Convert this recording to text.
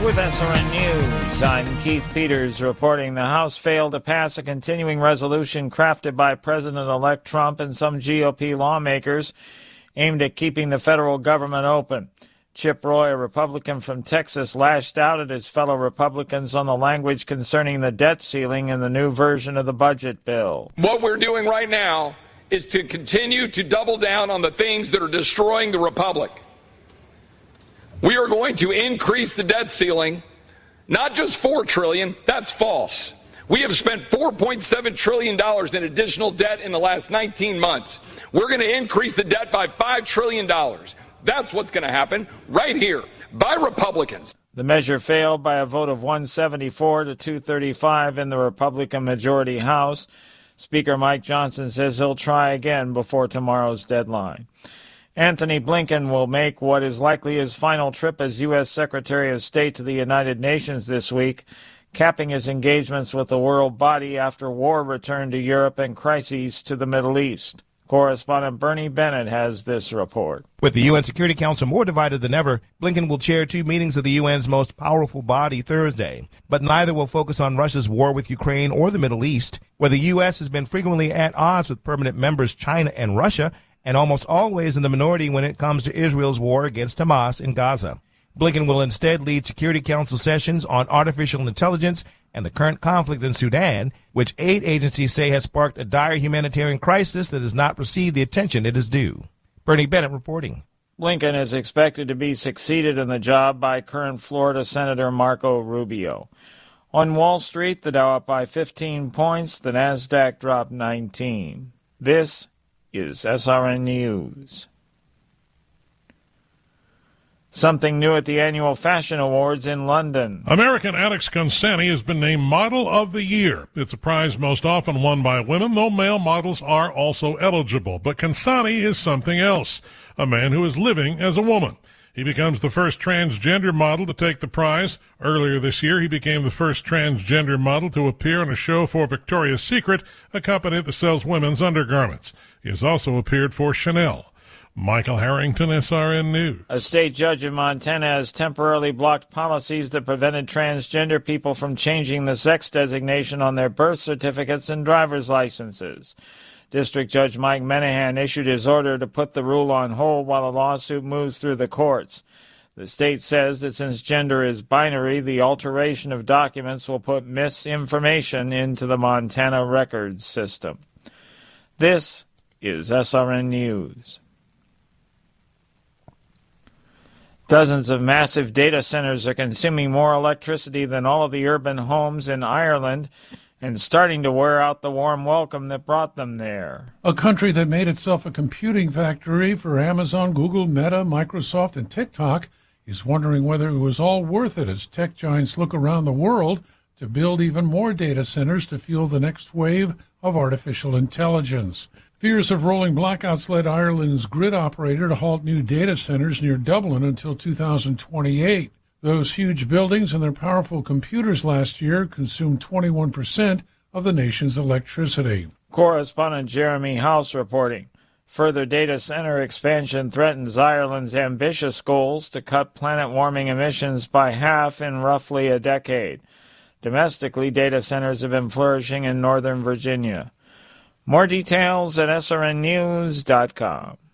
With SRN News, I'm Keith Peters reporting the House failed to pass a continuing resolution crafted by President-elect Trump and some GOP lawmakers aimed at keeping the federal government open. Chip Roy, a Republican from Texas, lashed out at his fellow Republicans on the language concerning the debt ceiling in the new version of the budget bill. What we're doing right now is to continue to double down on the things that are destroying the republic. We are going to increase the debt ceiling, not just $4 trillion, that's false. We have spent $4.7 trillion in additional debt in the last 19 months. We're going to increase the debt by $5 trillion. That's what's going to happen right here by Republicans. The measure failed by a vote of 174 to 235 in the Republican majority House. Speaker Mike Johnson says he'll try again before tomorrow's deadline. Anthony Blinken will make what is likely his final trip as U.S. Secretary of State to the United Nations this week, capping his engagements with the world body after war returned to Europe and crises to the Middle East. Correspondent Bernie Bennett has this report. With the UN Security Council more divided than ever, Blinken will chair two meetings of the UN's most powerful body Thursday. But neither will focus on Russia's war with Ukraine or the Middle East, where the U.S. has been frequently at odds with permanent members China and Russia, and almost always in the minority when it comes to Israel's war against Hamas in Gaza. Blinken will instead lead Security Council sessions on artificial intelligence and the current conflict in Sudan, which aid agencies say has sparked a dire humanitarian crisis that has not received the attention it is due. Bernie Bennett reporting. Blinken is expected to be succeeded in the job by current Florida Senator Marco Rubio. On Wall Street, the Dow up by 15 points, the Nasdaq dropped 19. This is SRN News. Something new at the annual Fashion Awards in London. American Alex Consani has been named Model of the Year. It's a prize most often won by women, though male models are also eligible. But Consani is something else, a man who is living as a woman. He becomes the first transgender model to take the prize. Earlier this year, he became the first transgender model to appear on a show for Victoria's Secret, a company that sells women's undergarments. He has also appeared for Chanel. Michael Harrington, SRN News. A state judge in Montana has temporarily blocked policies that prevented transgender people from changing the sex designation on their birth certificates and driver's licenses. District Judge Mike Menahan issued his order to put the rule on hold while a lawsuit moves through the courts. The state says that since gender is binary, the alteration of documents will put misinformation into the Montana records system. This is SRN News. Dozens of massive data centers are consuming more electricity than all of the urban homes in Ireland and starting to wear out the warm welcome that brought them there. A country that made itself a computing factory for Amazon, Google, Meta, Microsoft, and TikTok is wondering whether it was all worth it as tech giants look around the world to build even more data centers to fuel the next wave of artificial intelligence. Fears of rolling blackouts led Ireland's grid operator to halt new data centers near Dublin until 2028. Those huge buildings and their powerful computers last year consumed 21% of the nation's electricity. Correspondent Jeremy House reporting. Further data center expansion threatens Ireland's ambitious goals to cut planet-warming emissions by half in roughly a decade. Domestically, data centers have been flourishing in Northern Virginia. More details at srnnews.com.